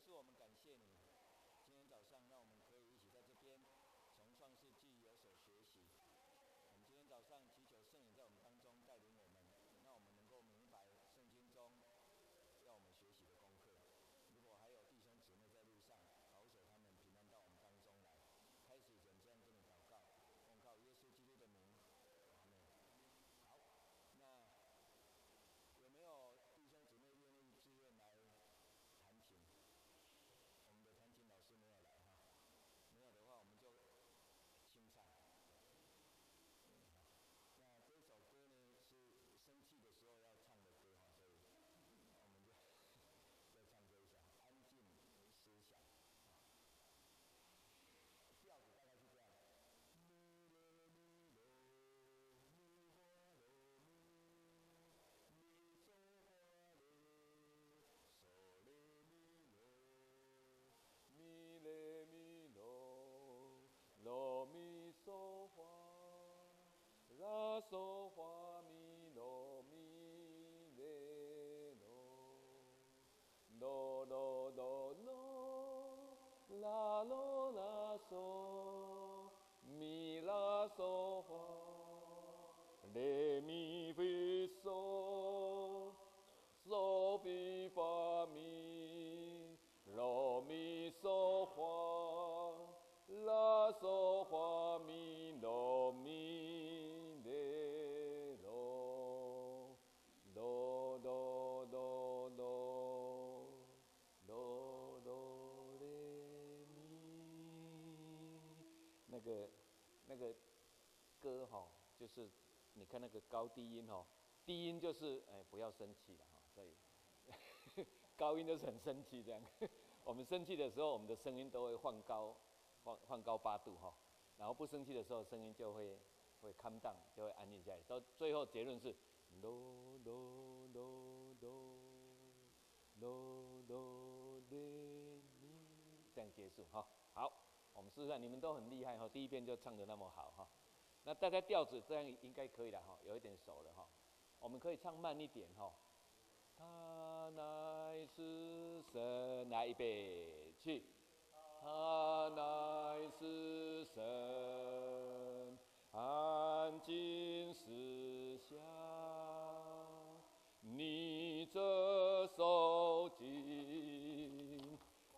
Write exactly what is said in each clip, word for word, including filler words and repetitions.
是我们感谢你，今天早上让我们可以一起在这边从创世纪有所学习。我们今天早上祈求圣灵在我们当中带领我们，让我们能够明白圣经中要我们学习的功课。如果还有弟兄姊妹在路上，保守他们平安到我们当中来。开始以前这样跟你祷告，奉靠耶稣基督的名，阿门。好，那有没有弟兄姊妹愿意自愿来弹琴？我们的弹琴老师没有来哈，没有的话我们就清唱。那这首歌呢是生气的时候要唱的歌哈，所以我们就要唱这一首《安静思想》。调子大概是这样。咪来咪来咪花来咪咪嗦花来嗦来咪来咪来咪啰啰咪嗦花拉嗦花咪啰咪来啰啰啰啰啰啦啰啦嗦咪啦嗦花来咪发嗦嗦咪发咪啰咪嗦花拉嗦花咪啰咪来啰啰啰啰啰啰啰来咪。那个那个歌哈、哦，就是你看那个高低音哈，低音就是哎不要生气了哈，所以高音就是很生气这样。我们生气的时候，我们的声音都会换高，换换高八度哈。然后不生气的时候，声音就会会 calm down， 就会安静下来。到最后结论是哆哆哆哆哆哆来咪，这样结束哈。好，我们试试看，你们都很厉害哈，第一遍就唱得那么好哈。那大概调子这样应该可以了哈，有一点熟了哈。我们可以唱慢一点哈。他乃是神，来预备去。他乃是神，安静思想，你这受尽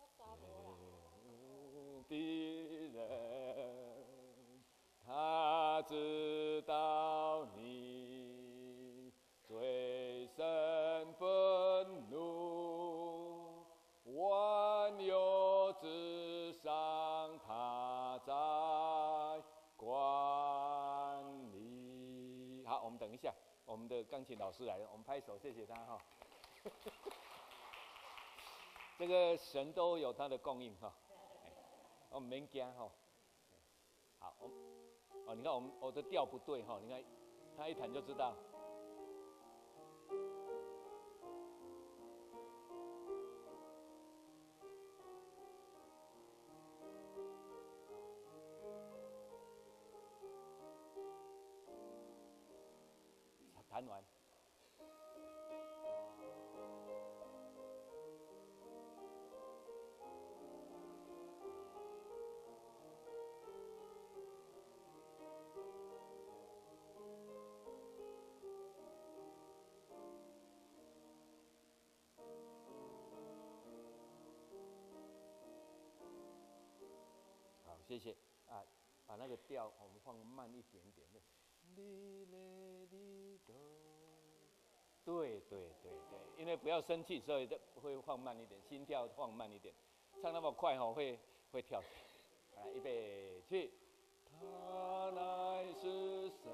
的人，他知道你最深愤怒，万有之上，他在管理。好，我们等一下，我们的钢琴老师来了，我们拍手，谢谢他哈。这个神都有他的供应哈，我们没惊哈。好，我哦，你看我们我的调不对哈，你看他一弹就知道。弹完。好，谢谢啊，把那个调我们放慢一点点的。哩嘞哩哆，对对对对，因为不要生气，所以会放慢一点，心跳放慢一点。唱那么快哈、哦，会会跳。来，预备起。他乃是神，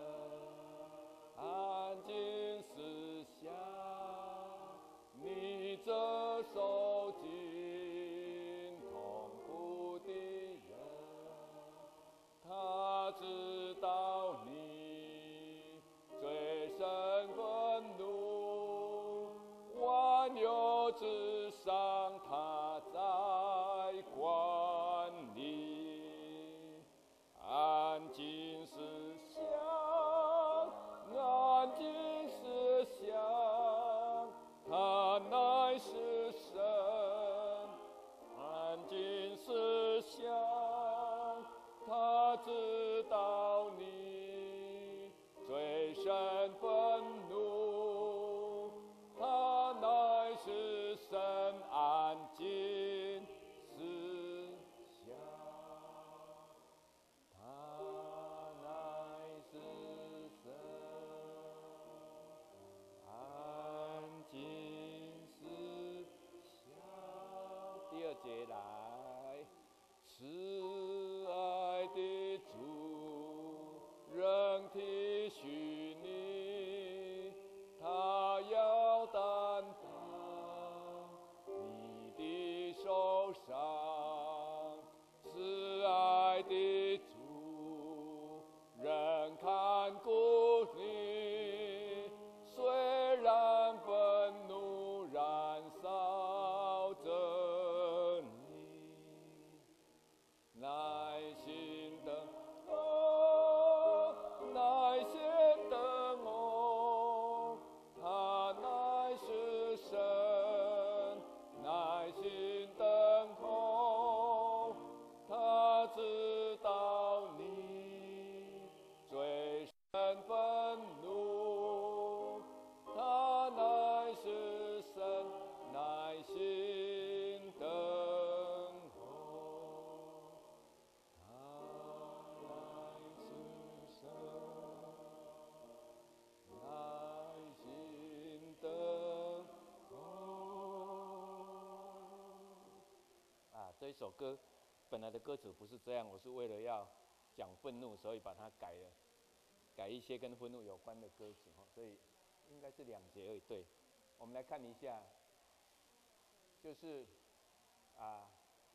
安静思想，你这受尽痛苦的人，他知道你最深愤怒，万有之上，他在管理。安静思想，安静思想，他乃是神， 接来，慈爱的主仍体恤你，他要担当你的受伤，慈爱的主仍看顾你，虽然愤怒燃烧着你，耐心等候，耐心等候，他乃是神，耐心等候，他知道你最深愤怒，他乃是神，耐心等候，他乃是神，耐心等候。啊，这一首歌本来的歌词不是这样，我是为了要讲愤怒，所以把它改了，改一些跟愤怒有关的歌词，所以应该是两节而已。对，我们来看一下，就是啊，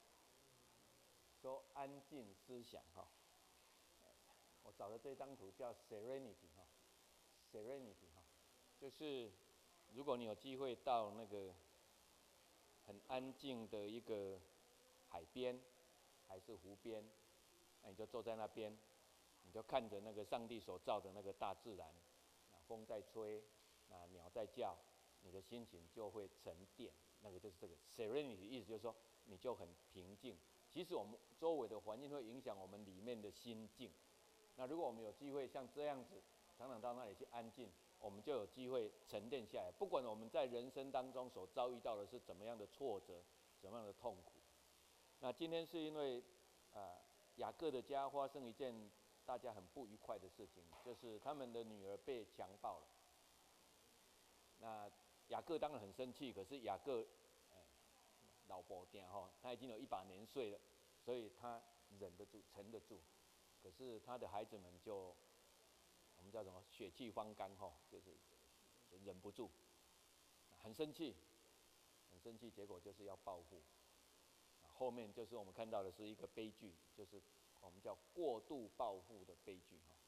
说安静思想哈。我找的这张图叫 Serenity 哈 ，Serenity 哈，就是如果你有机会到那个很安静的一个海边还是湖边，那你就坐在那边，你就看着那个上帝所造的那个大自然，风在吹，那鸟在叫，你的心情就会沉淀。那个就是这个 serenity 的意思，就是说你就很平静。其实我们周围的环境会影响我们里面的心境。那如果我们有机会像这样子，常常到那里去安静，我们就有机会沉淀下来。不管我们在人生当中所遭遇到的是怎么样的挫折，怎么样的痛苦。那今天是因为，呃，雅各的家发生一件大家很不愉快的事情，就是他们的女儿被强暴了。那雅各当然很生气，可是雅各，哎，老婆定哈，他已经有一把年岁了，所以他忍得住，沉得住。可是他的孩子们就，我们叫什么血气方刚哈，就是忍不住，很生气，很生气，结果就是要报复。后面就是我们看到的是一个悲剧，就是我们叫过度报复的悲剧哈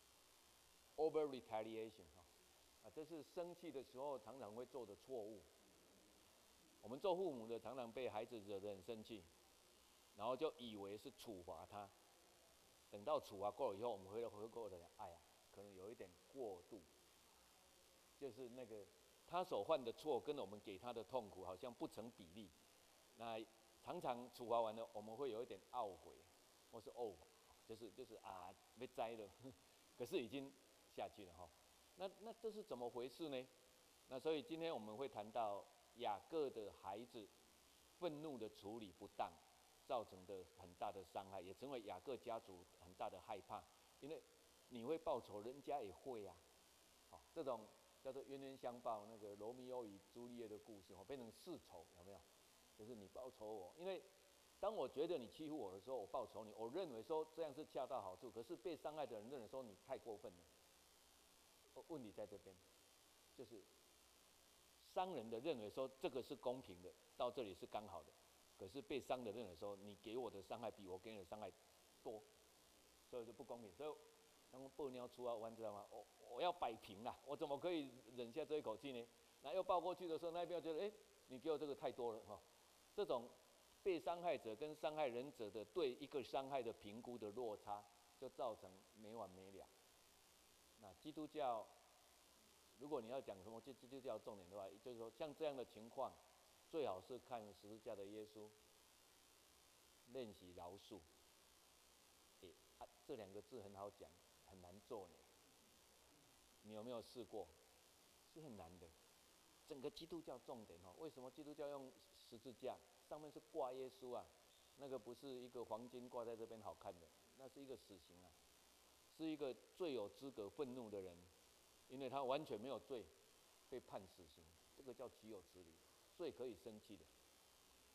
，over retaliation 哈。啊，这是生气的时候常常会做的错误。我们做父母的常常被孩子惹得很生气，然后就以为是处罚他。等到处罚过了以后，我们回来回过来，哎呀，可能有一点过度，就是那个他所犯的错跟我们给他的痛苦好像不成比例。那常常处罚完了，我们会有一点懊悔，或是哦，就是就是啊，被栽了，可是已经下去了哈。那那这是怎么回事呢？那所以今天我们会谈到雅各的孩子愤怒的处理不当，造成的很大的伤害，也成为雅各家族很大的害怕。因为你会报仇，人家也会啊。好，这种叫做冤冤相报，那个罗密欧与朱丽叶的故事，变成世仇，有没有？就是你报仇我，因为当我觉得你欺负我的时候，我报仇你，我认为说这样是恰到好处，可是被伤害的人认为说你太过分了。问题在这边，就是伤人的认为说这个是公平的，到这里是刚好的，可是被伤的认为说你给我的伤害比我给你的伤害多，所以就不公平。所以当报鸟出啊弯，知道吗？我我要摆平啦，我怎么可以忍下这一口气呢？那又报过去的时候，那边觉得哎，你给我这个太多了哈。这种被伤害者跟伤害人者的对一个伤害的评估的落差，就造成没完没了。那基督教，如果你要讲什么基督教重点的话，就是说像这样的情况，最好是看十字架的耶稣，练习饶恕。哎啊，这两个字很好讲，很难做呢。你有没有试过？是很难的。整个基督教重点哦，为什么基督教用十字架？上面是挂耶稣啊，那个不是一个黄金挂在这边好看的，那是一个死刑啊，是一个最有资格愤怒的人，因为他完全没有罪，被判死刑，这个叫岂有此理，最可以生气的。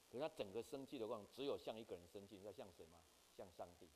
可是他整个生气的过程，只有向一个人生气，你知道向谁吗？向上帝。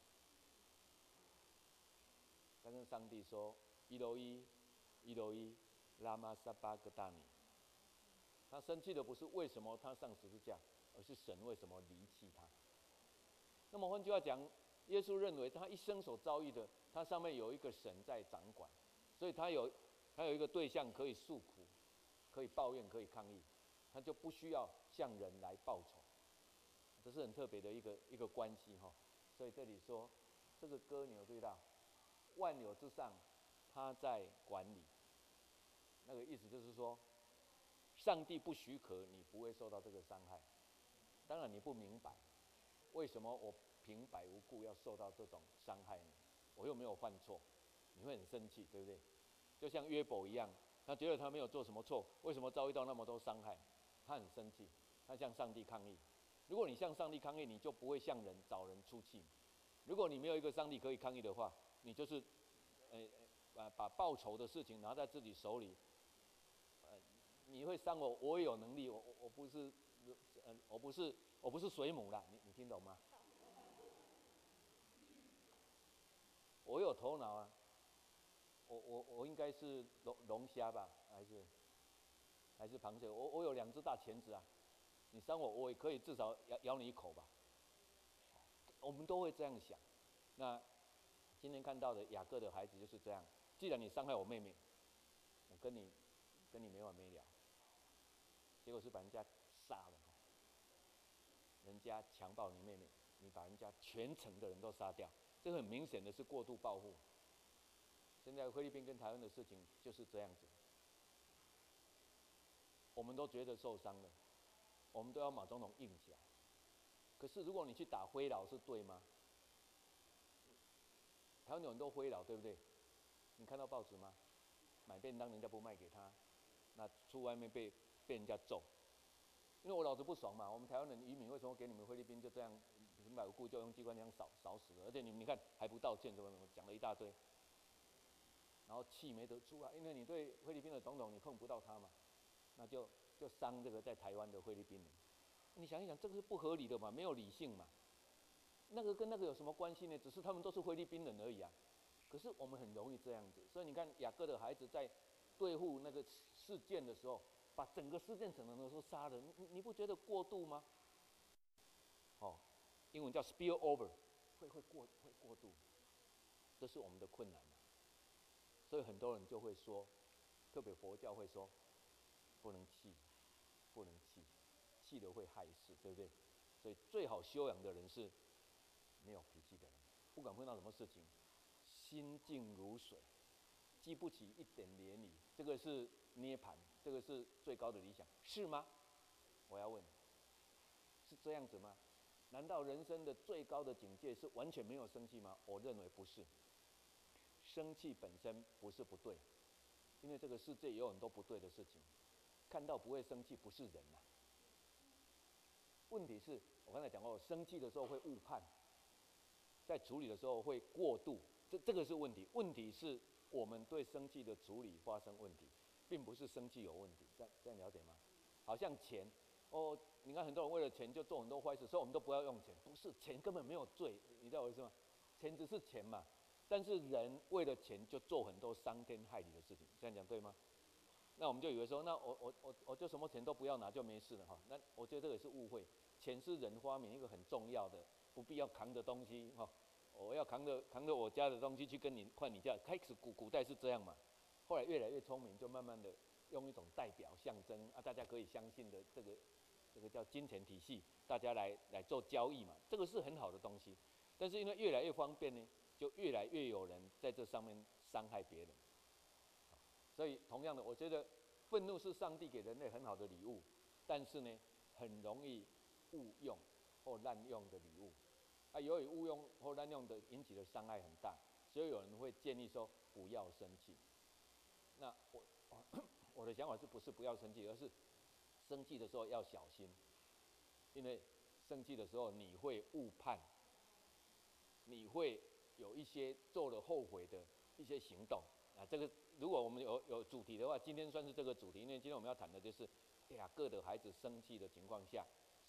他跟上帝说：“伊罗伊，伊罗伊，拉玛撒巴格达尼。”他生气的不是为什么他上十字架，而是神为什么离弃他。那么换句话讲，耶稣认为他一生所遭遇的，他上面有一个神在掌管，所以他有他有一个对象可以诉苦，可以抱怨，可以抗议，他就不需要向人来报仇。这是很特别的一个一个关系哈。所以这里说，这个歌你有注意到，万有之上，他在管理。那个意思就是说，上帝不许可你不会受到这个伤害。当然你不明白，为什么我平白无故要受到这种伤害呢？我又没有犯错，你会很生气，对不对？就像约伯一样，他觉得他没有做什么错，为什么遭遇到那么多伤害？他很生气，他向上帝抗议。如果你向上帝抗议，你就不会向人找人出气。如果你没有一个上帝可以抗议的话，你就是，呃，把把报仇的事情拿在自己手里，呃，你会伤我，我也有能力，我我我不是，呃，我不是我不是水母啦，你你听懂吗？我有头脑啊，我我我应该是龙龙虾吧，还是还是螃蟹？我我有两只大钳子啊，你伤我，我也可以至少咬咬你一口吧。我们都会这样想。那今天看到的雅各的孩子就是这样。既然你伤害我妹妹，我跟你跟你没完没了。结果是把人家杀了，人家强暴你妹妹，你把人家全城的人都杀掉，这很明显的是过度报复。现在菲律宾跟台湾的事情就是这样子，我们都觉得受伤了，我们都要马总统硬起来。可是如果你去打灰佬是对吗？台湾有很多灰佬，对不对？你看到报纸吗？买便当人家不卖给他，那出外面被被人家揍。因为我老子不爽嘛，我们台湾人移民为什么给你们菲律宾就这样平白无故就用机关枪扫扫死了？而且你们你看还不道歉，怎么怎么讲了一大堆，然后气没得出啊，因为你对菲律宾的总统你碰不到他嘛，那就就伤这个在台湾的菲律宾人。你想一想，这个是不合理的嘛，没有理性嘛。那个跟那个有什么关系呢？只是他们都是菲律宾人而已啊。可是我们很容易这样子，所以你看雅各的孩子在对付那个事件的时候，把整个事件整个都杀了，你你不觉得过度吗？哦，英文叫 spill over， 会会过会过度，这是我们的困难嘛。所以很多人就会说，特别佛教会说，不能气，不能气，气了会害事，对不对？所以最好修养的人是没有脾气的人，不管碰到什么事情，心静如水，激不起一点涟漪，这个是涅槃，这个是最高的理想，是吗？我要问，是这样子吗？难道人生的最高的境界是完全没有生气吗？我认为不是。生气本身不是不对，因为这个世界也有很多不对的事情。看到不会生气不是人啊。问题是我刚才讲过，生气的时候会误判，在处理的时候会过度，这这个是问题。问题是我们对生气的处理发生问题，并不是生气有问题。这样这样了解吗？好像钱，哦，你看很多人为了钱就做很多坏事，所以我们都不要用钱。不是，钱根本没有罪，你知道我意思吗？钱只是钱嘛。但是人为了钱就做很多伤天害理的事情，这样讲对吗？那我们就以为说，那我我我我就什么钱都不要拿就没事了哈。那我觉得这个也是误会，钱是人发明一个很重要的不必要扛的东西哈。我要扛着扛着我家的东西去跟你换你家，开始古古代是这样嘛，后来越来越聪明，就慢慢的用一种代表象征啊，大家可以相信的这个这个叫金钱体系，大家来来做交易嘛，这个是很好的东西。但是因为越来越方便呢，就越来越有人在这上面伤害别人。所以同样的，我觉得愤怒是上帝给人类很好的礼物，但是呢，很容易误用或滥用的礼物。啊，由于误用或滥用的引起的伤害很大，所以有人会建议说不要生气。那我我的想法是不是不要生气，而是生气的时候要小心，因为生气的时候你会误判，你会有一些做了后悔的一些行动啊。这个如果我们有有主题的话，今天算是这个主题，因为今天我们要谈的就是雅各的孩子生气的情况下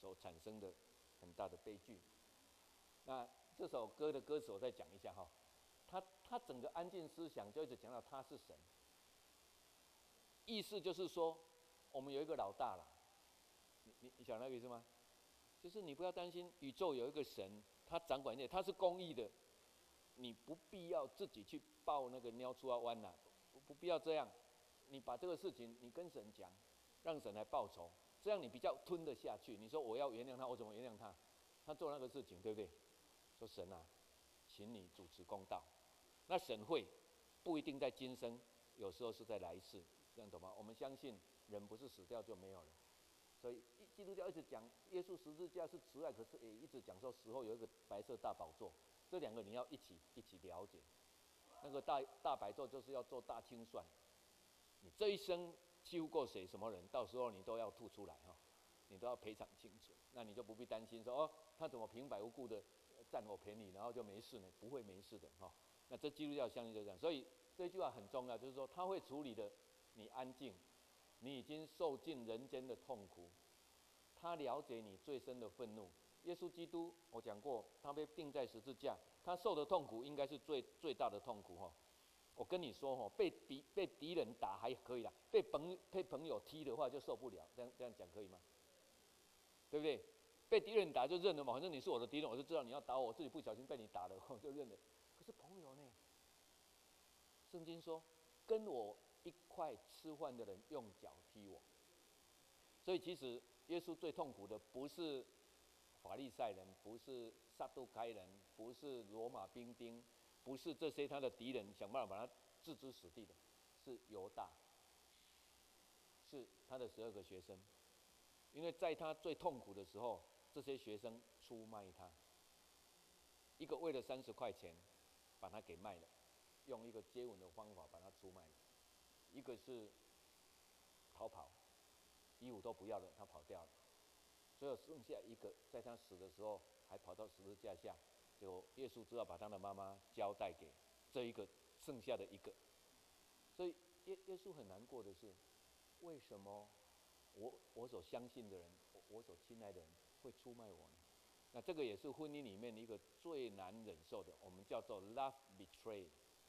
所产生的很大的悲剧。那这首歌的歌词我再讲一下哈，他他整个安静思想就一直讲到他是神，意思就是说，我们有一个老大啦，你你你晓得那个意思吗？就是你不要担心，宇宙有一个神，他掌管一切，他是公义的，你不必要自己去抱那个鸟出啊弯呐，不不必要这样，你把这个事情你跟神讲，让神来报仇，这样你比较吞得下去。你说我要原谅他，我怎么原谅他？他做那个事情，对不对？说神啊，请你主持公道。那神会不一定在今生，有时候是在来世，这样懂吗？我们相信人不是死掉就没有了。所以基督教一直讲耶稣十字架是慈爱，可是也一直讲说死后有一个白色大宝座，这两个你要一起一起了解。那个大大白座就是要做大清算，你这一生欺负过谁什么人，到时候你都要吐出来哈，你都要赔偿清楚。那你就不必担心说哦，他怎么平白无故的占我便宜，然后就没事呢？不会没事的哈。那这基督教相信就这样，所以这句话很重要，就是说他会处理的，你安静。你已经受尽人间的痛苦，他了解你最深的愤怒。耶稣基督，我讲过，他被钉在十字架，他受的痛苦应该是最最大的痛苦哈。我跟你说哈，被敌被敌人打还可以啦，被朋被朋友踢的话就受不了。这样这样讲可以吗？对不对？被敌人打就认了嘛，反正你是我的敌人，我就知道你要打我，我自己不小心被你打了，我就认了。可是朋友呢？圣经说，跟我一块吃饭的人用脚踢我，所以其实耶稣最痛苦的不是法利赛人，不是撒都该人，不是罗马兵丁，不是这些他的敌人想办法把他置之死地的，是犹大，是他的十二个学生，因为在他最痛苦的时候，这些学生出卖他，一个为了三十块钱把他给卖了，用一个接吻的方法把他出卖了。一个是逃跑，衣服都不要了，他跑掉了。最后剩下一个，在他死的时候还跑到十字架下，结果耶稣只好把他的妈妈交代给这一个剩下的一个。所以耶耶稣很难过的是，为什么我我所相信的人，我所亲爱的人会出卖我呢？那这个也是婚姻里面一个最难忍受的，我们叫做 love betray，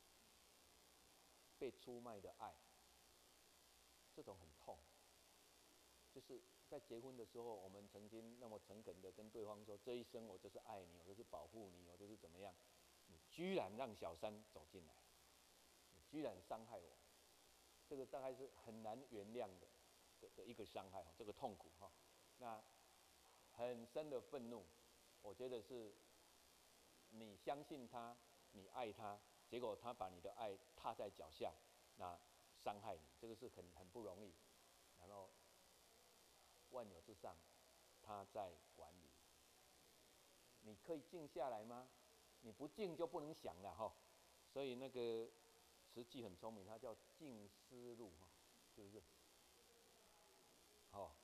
被出卖的爱。这种很痛，就是在结婚的时候，我们曾经那么诚恳的跟对方说，这一生我就是爱你，我就是保护你，我就是怎么样，你居然让小三走进来，你居然伤害我，这个大概是很难原谅的 的, 的一个伤害，这个痛苦哈，那很深的愤怒，我觉得是你相信他，你爱他，结果他把你的爱踏在脚下，那伤害你，这个是很很不容易。然后万有之上，他在管理。你可以静下来吗？你不静就不能想了哈。所以那个慈济很聪明，他叫静思路哈，是不是？哦，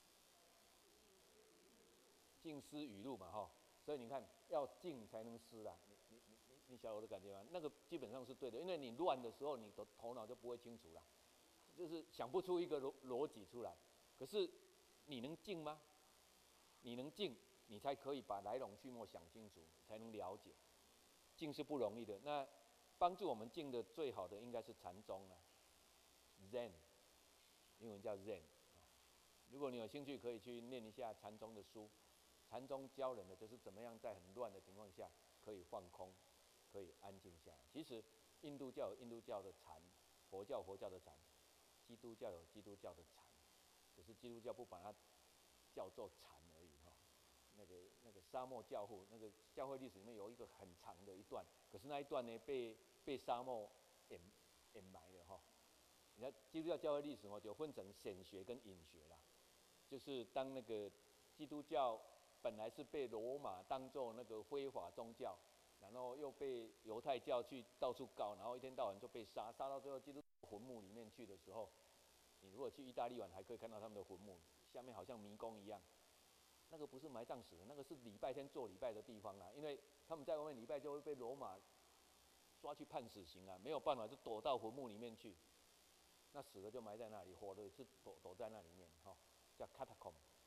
静思语录嘛哈。所以你看，要静才能思啦。你你你你你晓得我的感觉吗？那个基本上是对的，因为你乱的时候，你的头脑就不会清楚了。就是想不出一个逻逻辑出来，可是你能静吗？你能静，你才可以把来龙去脉想清楚，才能了解。静是不容易的。那帮助我们静的最好的应该是禅宗啊 ，Zen， 英文叫 Zen。如果你有兴趣，可以去念一下禅宗的书。禅宗教人的就是怎么样在很乱的情况下可以放空，可以安静下来。其实印度教有印度教的禅，佛教有佛教的禅。基督教有基督教的禅，只是基督教不把它叫做禅而已哈。那个那个沙漠教父，那个教会历史里面有一个很长的一段，可是那一段呢被被沙漠掩掩埋了哈。你看基督教教会历史哦，就分成显学跟隐学啦。就是当那个基督教本来是被罗马当作那个非法宗教，然后又被犹太教去到处告，然后一天到晚就被杀，杀到最后基督坟墓里面去的时候，你如果去意大利玩，还可以看到他们的坟墓，下面好像迷宫一样。那个不是埋葬死人，那个是礼拜天做礼拜的地方啊。因为他们在外面礼拜就会被罗马抓去判死刑啊，没有办法就躲到坟墓里面去。那死了就埋在那里，活的是躲躲在那里面，哈，叫 catacomb。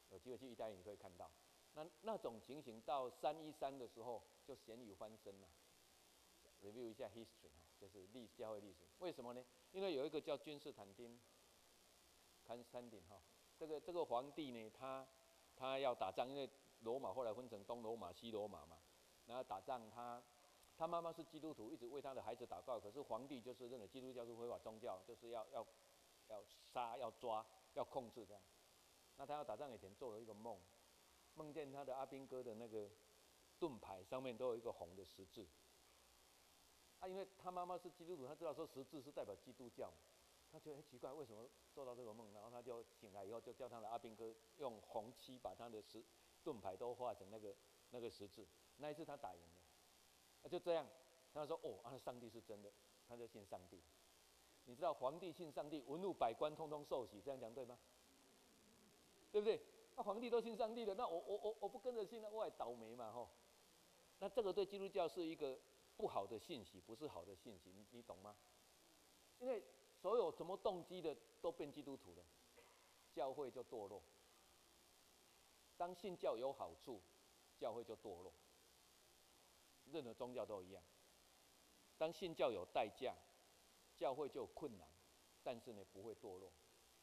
有机会去意大利你可以看到。那那种情形到三一三的时候就咸鱼翻身了。review 一下 history 就是历教会历史，为什么呢？因为有一个叫君士坦丁 （Constantine） 哈，这个这个皇帝呢，他他要打仗，因为罗马后来分成东罗马、西罗马嘛，然后打仗他。他妈妈是基督徒，一直为他的孩子祷告。可是皇帝就是认为基督教是非法宗教，就是要要要杀、要抓、要控制这样。那他要打仗以前做了一个梦，梦见他的阿兵哥的那个盾牌上面都有一个红的十字。啊，因为他妈妈是基督徒，他知道说十字是代表基督教，他觉得很奇怪，为什么做到这个梦？然后他就醒来以后，就叫他的阿兵哥用红漆把他的十盾牌都画成那个那个十字。那一次他打赢了。啊，就这样，他说：“哦，啊，上帝是真的。”他就信上帝。你知道皇帝信上帝，文武百官通通受洗，这样讲对吗？对不对？那皇帝都信上帝了，那我我我我不跟着信，那我也倒霉嘛吼。那这个对基督教是一个不好的信息，不是好的信息，你你懂吗？因为所有什么动机的都变基督徒了，教会就堕落。当信教有好处，教会就堕落。任何宗教都一样。当信教有代价，教会就有困难，但是呢不会堕落。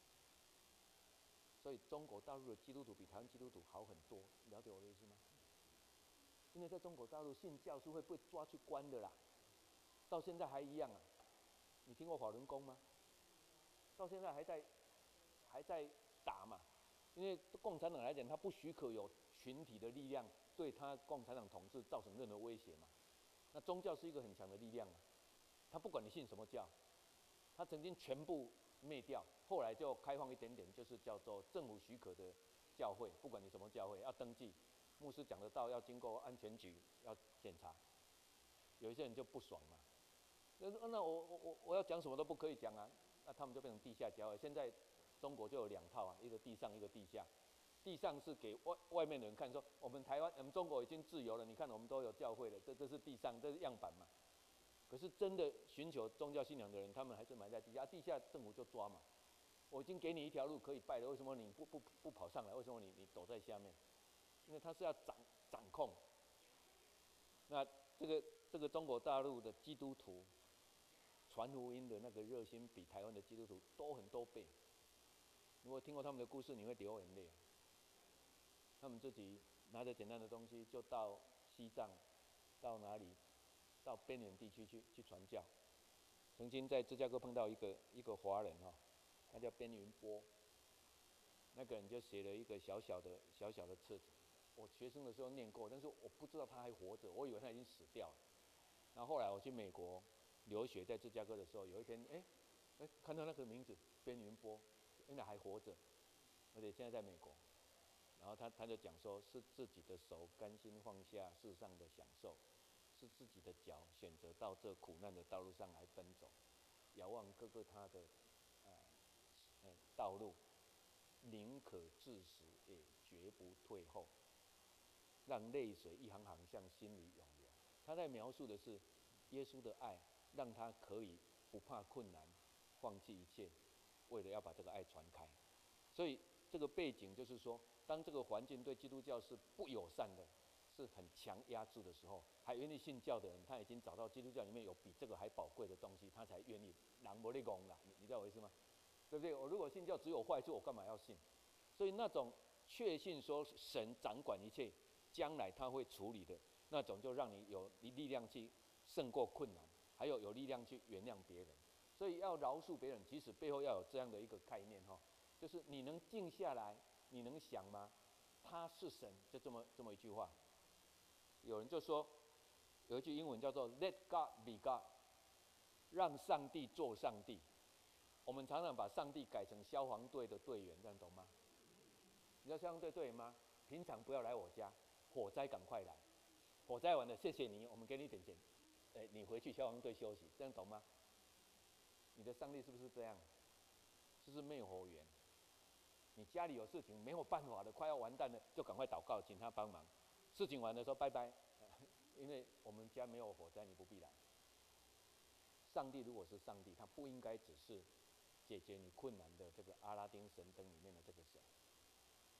所以中国大陆的基督徒比台湾基督徒好很多，了解我的意思吗？因为在中国大陆信教是会被抓去关的啦，到现在还一样啊。你听过法轮功吗？到现在还在还在打嘛。因为共产党来讲，他不许可有群体的力量对他共产党统治造成任何威胁嘛。那宗教是一个很强的力量啊，他不管你信什么教，他曾经全部灭掉，后来就开放一点点，就是叫做政府许可的教会，不管你什么教会要登记，牧师讲的道要经过安全局要检查，有一些人就不爽嘛，那那我我我我要讲什么都不可以讲啊，那他们就变成地下教会。现在中国就有两套啊，一个地上，一个地下。地上是给外外面的人看，说我们台湾、我们中国已经自由了，你看我们都有教会了，这这是地上，这是样板嘛。可是真的寻求宗教信仰的人，他们还是埋在地下，啊、地下政府就抓嘛。我已经给你一条路可以拜了，为什么你不不不跑上来？为什么你你躲在下面？因为他是要掌掌控。那这个这个中国大陆的基督徒传福音的那个热心，比台湾的基督徒多很多倍。如果听过他们的故事，你会流眼泪。他们自己拿着简单的东西，就到西藏，到哪里，到边远地区去去传教。曾经在芝加哥碰到一个一个华人哈，他叫边云波，那个人就写了一个小小的小小的册子。我学生的时候念过，但是我不知道他还活着，我以为他已经死掉了。然后后来我去美国留学，在芝加哥的时候，有一天，哎，哎，看到那个名字边云波，原来还活着，而且现在在美国。然后他他就讲说，是自己的手甘心放下世上的享受，是自己的脚选择到这苦难的道路上来奔走，遥望各个他的呃呃道路，宁可致死也绝不退后，让泪水一行行向心里涌流。他在描述的是耶稣的爱，让他可以不怕困难，放弃一切，为了要把这个爱传开。所以这个背景就是说，当这个环境对基督教是不友善的，是很强压制的时候，还愿意信教的人，他已经找到基督教里面有比这个还宝贵的东西，他才愿意。人没在讲啦，你你知道我意思吗？对不对？我如果信教只有坏处，我干嘛要信？所以那种确信说神掌管一切，将来他会处理的那种，就让你有力量去胜过困难，还有有力量去原谅别人。所以要饶恕别人，其实背后要有这样的一个概念哈，就是你能静下来，你能想吗？他是神，就这么这么一句话。有人就说，有一句英文叫做 "Let God be God"， 让上帝做上帝。我们常常把上帝改成消防队的队员，这样懂吗？你知道消防队队员吗？平常不要来我家，火灾赶快来，火灾完了谢谢你，我们给你点钱，哎，你回去消防队休息，这样懂吗？你的上帝是不是这样？是不是灭火员？你家里有事情没有办法了，快要完蛋了，就赶快祷告，请他帮忙。事情完了说拜拜，因为我们家没有火灾，你不必来。上帝如果是上帝，他不应该只是解决你困难的这个阿拉丁神灯里面的这个神。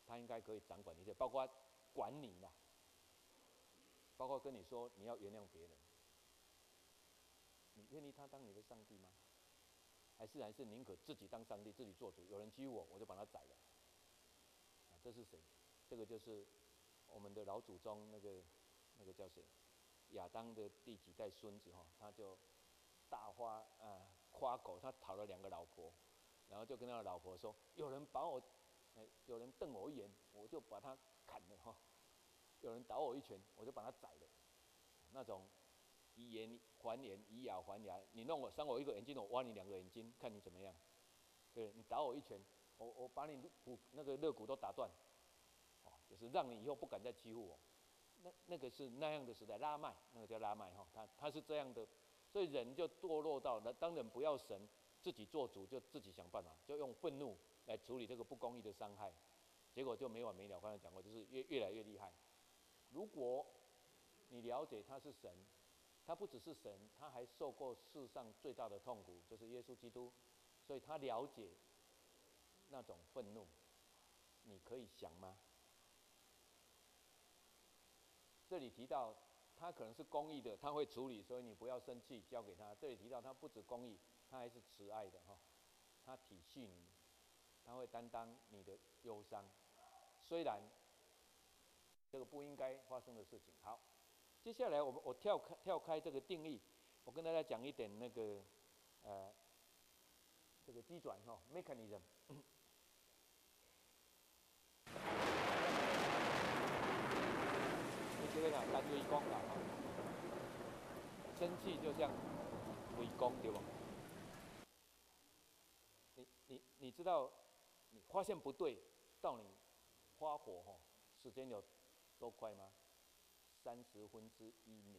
他应该可以掌管一切，包括管你啦，包括跟你说你要原谅别人，你愿意他当你的上帝吗？还是还是宁可自己当上帝，自己做主？有人欺负我，我就把他宰了。啊，这是谁？这个就是我们的老祖宗那个那个叫谁？亚当的第几代孙子哈，他就大发啊夸口，他讨了两个老婆，然后就跟他的老婆说：有人把我，哎，有人瞪我一眼，我就把他砍了哈；有人打我一拳，我就把他宰了。那种以眼还眼，以牙还牙，你弄我伤我一个眼睛，我挖你两个眼睛，看你怎么样？对，你打我一拳，我我把你骨那个肋骨都打断，哦，就是让你以后不敢再欺负我。那那个是那样的时代，拉麦，那个叫拉麦哈，他他是这样的，所以人就堕落到，当人不要神，自己做主，就自己想办法，就用愤怒来处理这个不公义的伤害，结果就没完没了。刚才讲过，就是越越来越厉害。如果你了解他是神，他不只是神，他还受过世上最大的痛苦，就是耶稣基督，所以他了解那种愤怒，你可以想吗？这里提到他可能是公义的，他会处理，所以你不要生气，交给他。这里提到他不止公义，他还是慈爱的哈，他体恤你，他会担当你的忧伤，虽然这个不应该发生的事情。好，接下来我们我跳开跳开这个定义，我跟大家讲一点那个呃这个机转哈 mechanism。你这个讲单位讲啦，生气就像围攻对吧？你你你知道，你发现不对，到你发火吼，时间有多快吗？三十分之一秒。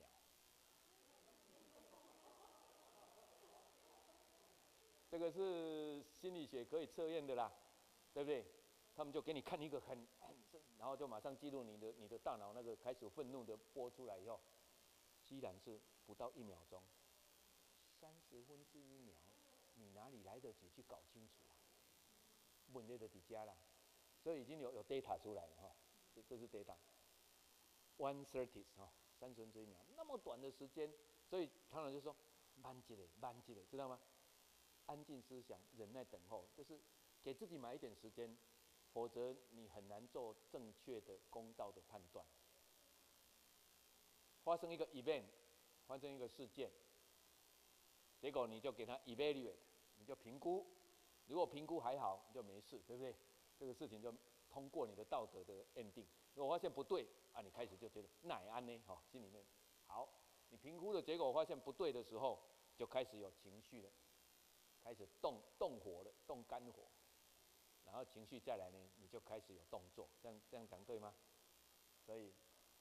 这个是心理学可以测验的啦，对不对？他们就给你看一个很很，然后就马上记录你的你的大脑那个开始愤怒的播出来以后，居然是不到一秒钟，三十分之一秒，你哪里来得及去搞清楚啊？问题就在家啦，所以已经有有 data 出来了哈，这这是 data。one thirty 哈，三十分之一秒，那么短的时间，所以常常就说慢一点，慢一点，知道吗？安静思想，忍耐等候，就是给自己买一点时间，否则你很难做正确的、公道的判断。发生一个 event， 发生一个事件，结果你就给他 evaluate， 你就评估，如果评估还好，你就没事，对不对？这个事情就通过你的道德的验定。如果发现不对啊，你开始就觉得乃安呢，哈，心里面好，你评估的结果发现不对的时候，就开始有情绪了。开始动动火了，动肝火，然后情绪再来呢，你就开始有动作，这样这样讲对吗？所以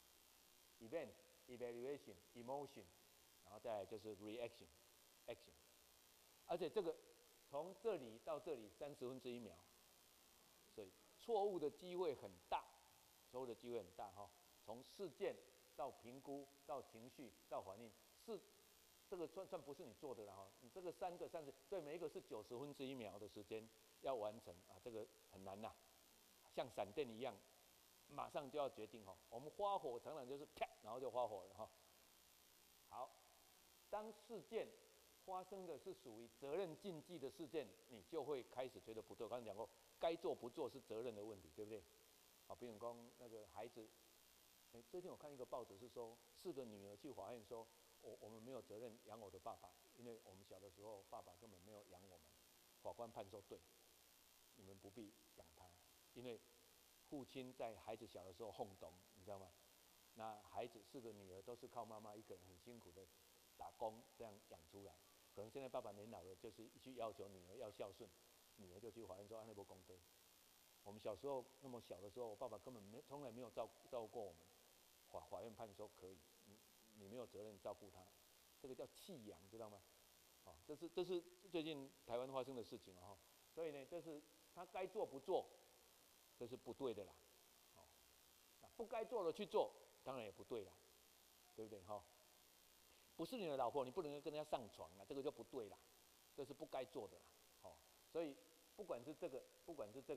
event evaluation emotion， 然后再来就是 reaction action， 而且这个从这里到这里三十分之一秒，所以错误的机会很大，错误的机会很大哈。从事件到评估到情绪到反应是。这个算算不是你做的了哈，你这个三个三十，所以每一个是九十分之一秒的时间要完成啊，这个很难呐，像闪电一样，马上就要决定哈。我们发火常常就是啪，然后就发火了哈。好，当事件发生的是属于责任禁忌的事件，你就会开始觉得不对。我刚才讲过，该做不做是责任的问题，对不对？啊，比如说那个孩子，哎，最近我看一个报纸是说，四个女儿去法院说。我我们没有责任养我的爸爸，因为我们小的时候爸爸根本没有养我们。法官判说对，你们不必养他，因为父亲在孩子小的时候轰动，你知道吗？那孩子四个女儿都是靠妈妈一个人很辛苦的打工这样养出来，可能现在爸爸年老了，就是去要求女儿要孝顺，女儿就去法院说安那不公德。我们小时候那么小的时候，我爸爸根本没从来没有照照顾过我们，法法院判说可以。你没有责任照顾他，这个叫弃养，知道吗？哦，这是这是最近台湾发生的事情哦，所以呢，这是他该做不做，这是不对的啦。哦，不该做的去做，当然也不对啦，对不对？哈、哦，不是你的老婆，你不能跟人家上床啊，这个就不对啦，这是不该做的啦。哦，所以不管是这个，不管是这个，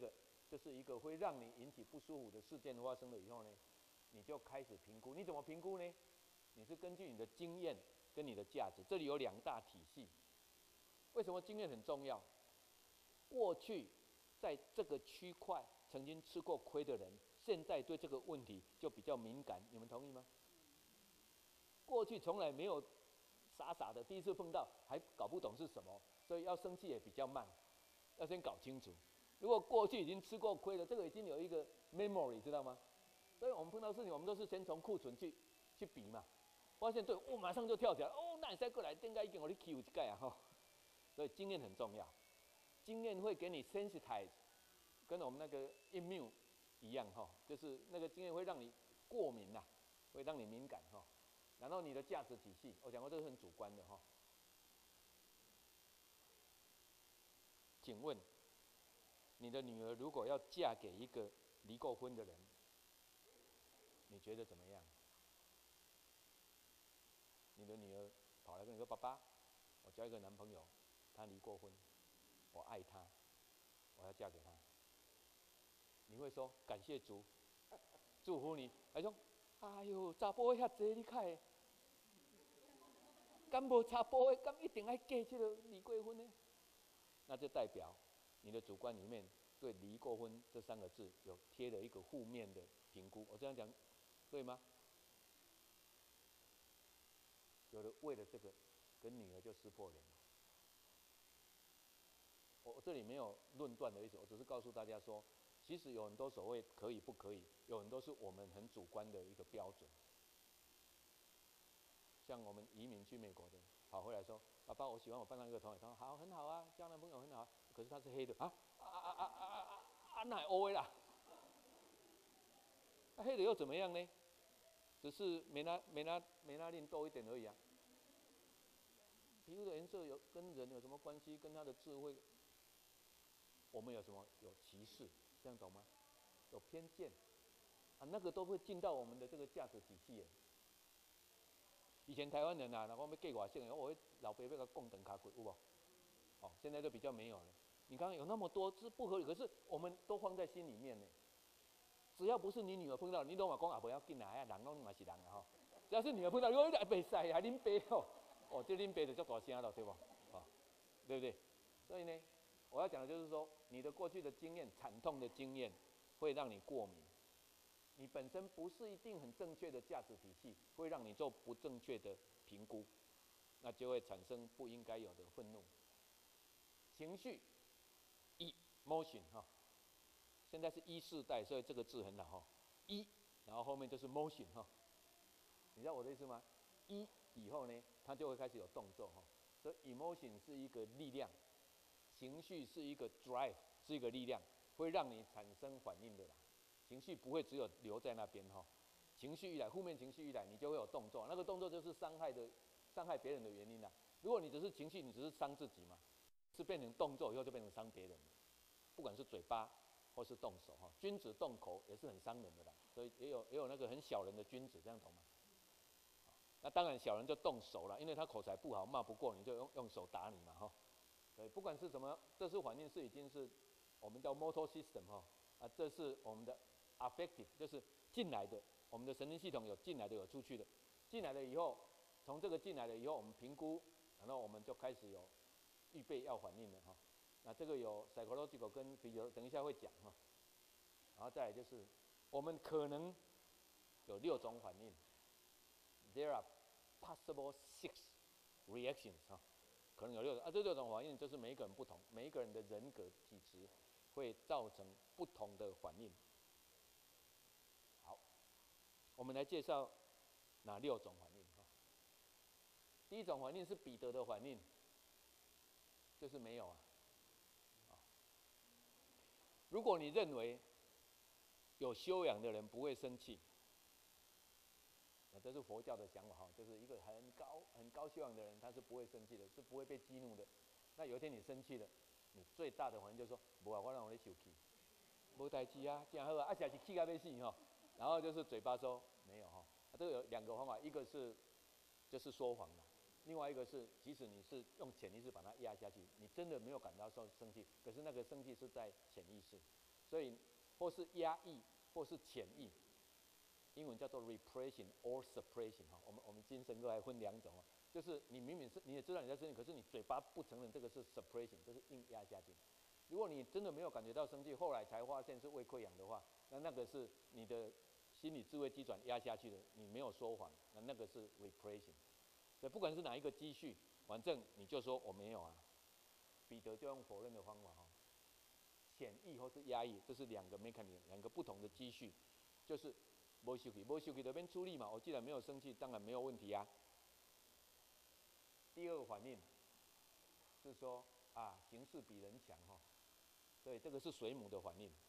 这是一个会让你引起不舒服的事件发生了以后呢，你就开始评估。你怎么评估呢？你是根据你的经验跟你的价值，这里有两大体系。为什么经验很重要？过去在这个区块曾经吃过亏的人，现在对这个问题就比较敏感，你们同意吗？过去从来没有傻傻的，第一次碰到还搞不懂是什么，所以要生气也比较慢，要先搞清楚。如果过去已经吃过亏了，这个已经有一个 memory， 知道吗？所以我们碰到事情，我们都是先从库存去去比嘛，发现对，我、哦、马上就跳起来，哦，那你再过来，应该已经我的 Q 一盖啊哈。所以经验很重要，经验会给你 sensitize， 跟我们那个 immune 一样哈，就是那个经验会让你过敏呐、啊，会让你敏感哈。然后你的价值体系，我讲过这是很主观的哈。请问，你的女儿如果要嫁给一个离过婚的人，你觉得怎么样？你的女儿跑来跟你说：“爸爸，我交一个男朋友，他离过婚，我爱他，我要嫁给他。”你会说感谢主，祝福你，还说：“哎呦，查甫的遐济，你看，敢无查甫的，敢一定爱嫁这个离过婚呢？”那就代表你的主观里面对“离过婚”这三个字有贴了一个负面的评估。我这样讲对吗？有的为了这个跟女儿就撕破脸了。我这里没有论断的意思，我只是告诉大家说，其实有很多所谓可以不可以，有很多是我们很主观的一个标准。像我们移民去美国的，跑回来说：“爸爸，我喜欢我班上一个同学。”他说：“好，很好啊，交男朋友很好。”可是他是黑的啊啊啊啊啊啊啊！哪欧的啦？那黑的又怎么样呢？只是美拉美拉美拉林多一点而已啊。皮肤的颜色有跟人有什么关系？跟他的智慧，我们有什么有歧视？这样懂吗？有偏见啊，那个都会进到我们的这个价值体系耶。以前台湾人啊，然后要嫁外省的，我会老爸要甲供等卡鬼，有无？哦，现在就比较没有了。你刚刚有那么多是不合理，可是我们都放在心里面呢。只要不是你女儿碰到，你拢话讲啊，不要紧啦，人拢嘛是人啊吼。只要是女儿碰到，你讲哎袂使啊，恁爸哦，哦，这恁爸就足大声了，对不？哦，对不对？所以呢，我要讲的就是说，你的过去的经验、惨痛的经验，会让你过敏。你本身不是一定很正确的价值体系，会让你做不正确的评估，那就会产生不应该有的愤怒、情绪、emotion 哈。现在是一世代，所以这个字很好哈，一，然后后面就是 motion 哈。你知道我的意思吗？一以后呢，它就会开始有动作哈。所以 emotion 是一个力量，情绪是一个 drive， 是一个力量，会让你产生反应的啦。情绪不会只有留在那边哈，情绪一来，负面情绪一来，你就会有动作，那个动作就是伤害的、伤害别人的原因啦。如果你只是情绪，你只是伤自己嘛，是变成动作以后就变成伤别人，不管是嘴巴或是动手哈，君子动口也是很伤人的啦，所以也有也有那个很小人的君子，这样懂吗？那当然小人就动手了，因为他口才不好，骂不过你就用用手打你嘛哈。所以不管是什么，这是反应是已经是我们叫 motor system 哈啊，这是我们的 affective， 就是进来的，我们的神经系统有进来的有出去的，进来了以后，从这个进来了以后，我们评估，然后我们就开始有预备要反应了哈。那这个有 psychological 跟 physiological， 等一下会讲哈。然后再来就是我们可能有六种反应 ，there are possible six reactions 哈，可能有六种啊，这六种反应就是每一个人不同，每一个人的人格体质会造成不同的反应。好，我们来介绍哪六种反应哈。第一种反应是彼得的反应，就是没有啊。如果你认为有修养的人不会生气，那这是佛教的想法哈，就是一个很高很高修养的人，他是不会生气的，是不会被激怒的。那有一天你生气了，你最大的反应就是说，无啊，我让我在生气，无代志啊，真好啊，啊，现在是气到要死哈。然后就是嘴巴说没有哈，啊，这个有两个方法，一个是就是说谎了，另外一个是即使你是用潜意识把它压下去，你真的没有感到受生气，可是那个生气是在潜意识。 所以或是压抑，或是潜抑，英文叫做 repression or suppression 哈。我们我们精神科还分两种，就是你明明是你也知道你在生气，可是你嘴巴不承认，这个是 suppression， 这是硬压下去。如果你真的没有感觉到生气，后来才发现是胃溃疡的话，那那个是你的心理智慧机转压下去的，你没有说谎，那那个是 repression。所以不管是哪一个积蓄，反正你就说我没有啊。彼得就用否认的方法哈，潜抑或是压抑，这是两个 mechanism， 两个不同的积蓄，就是没生气，没生气就免处理嘛。我既然没有生气，当然没有问题啊。第二个反应是说啊，形势比人强哈。对，这个是水母的反应，